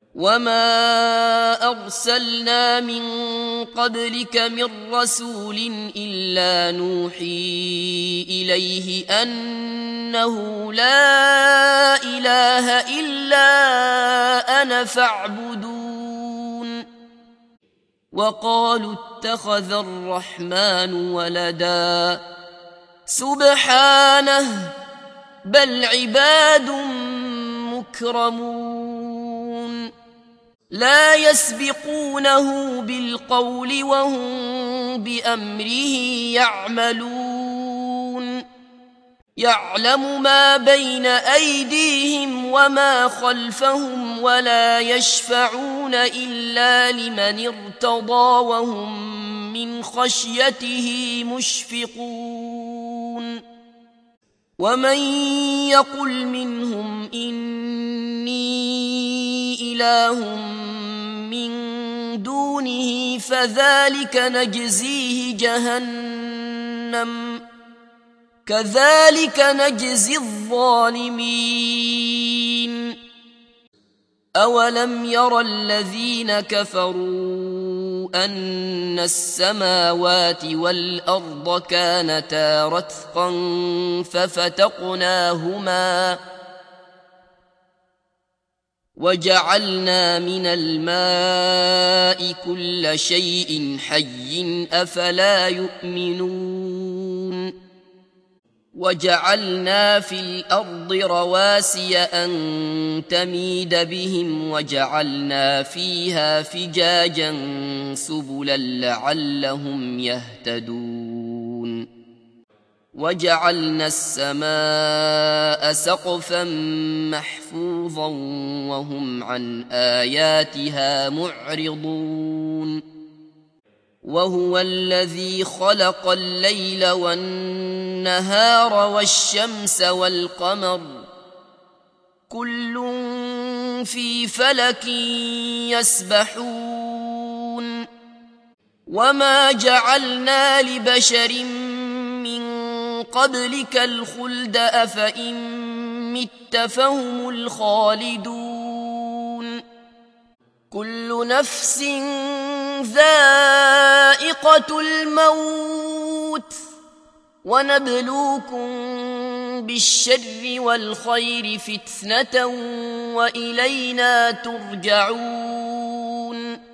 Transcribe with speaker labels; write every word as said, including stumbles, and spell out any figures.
Speaker 1: وما أرسلنا من قبلك من رسول إلا نوحي إليه أنه لا إله إلا أنا فاعبدون وقالوا اتخذ الرحمن ولدا سبحانه بل عباد مكرمون لا يسبقونه بالقول وهم بأمره يعملون يعلم ما بين أيديهم وما خلفهم ولا يشفعون إلا لمن ارتضى وهم من خشيته مشفقون ومن يقل منهم إني إله من دونه فذلك نجزيه جهنم كذلك نجزي الظالمين أولم ير الذين كفروا أن السماوات والأرض كانتا رتقا ففتقناهما وجعلنا من الماء كل شيء حي أفلا يؤمنون وجعلنا في الأرض رواسي أن تميد بهم وجعلنا فيها فجاجا سبلا لعلهم يهتدون وجعلنا السماء سقفا محفوظا وهم عن آياتها معرضون وهو الذي خلق الليل والنهار والشمس والقمر كل في فلك يسبحون وما جعلنا لبشر من قبلك الخلد أفإن مت فهم الخالدون كل نفس ذائقة الموت ونبلوكم بالشر والخير فتنة وإلينا ترجعون